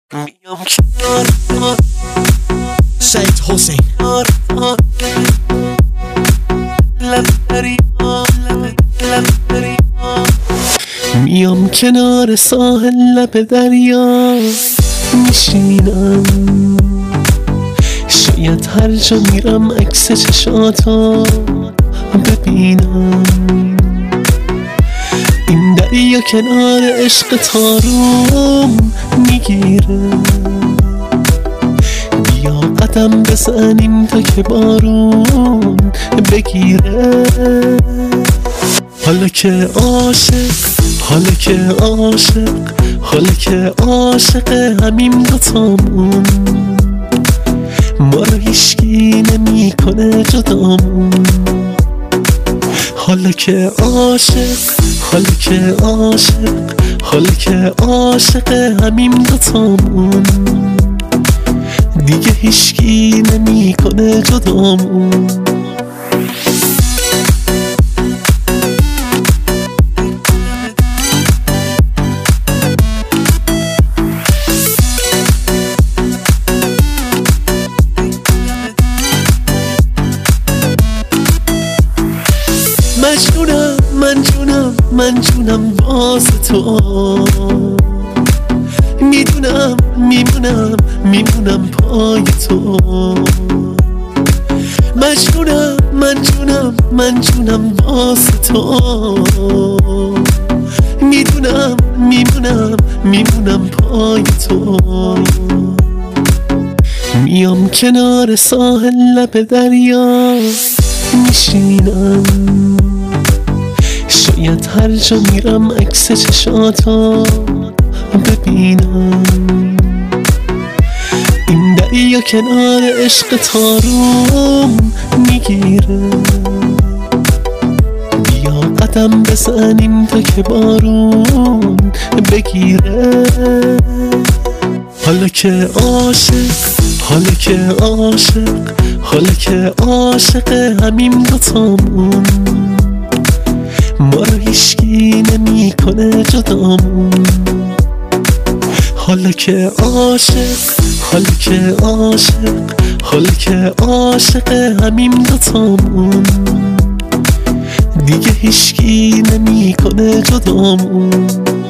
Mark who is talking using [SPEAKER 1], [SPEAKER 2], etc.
[SPEAKER 1] میام کنار
[SPEAKER 2] سعید حسین
[SPEAKER 1] میام کنار ساحل لب دریا میشینم، شاید هر جا میرم عکس چشاتو ببینم. این دریا کنار عشق تاروم میگیره، بیا قدم بزنیم تا که بارون بگیره. حالا که عاشق، حالا که عاشق، حالا که عاشق همین دوتامون، ما رو هیچکی نمی کنه جدامون. حالا که عاشق، حالا که عاشق، حالا که عاشق همین دوتامون، دیگه هیچکی نمی کنه جدامون. من جونم واسه تو، میدونم میمونم پای تو. من جونم واسه تو، میمونم پای تو. میام کنار ساحل لب دریا میشینم، شاید هر جا میرم عکس چشاتو ببینم. این دریا کنار عشق تاروم میگیره، بیا قدم بزنیم تا که بارون بگیره. حالا که عاشق، حالا که عاشق، حالا که عاشق همین دوتامون، ما رو هیچکی نمی کنه جدامون. حالا که عاشق، حالا که عاشق، حالا که عاشق همین دوتامون، دیگه هیچکی نمی کنه جدامون.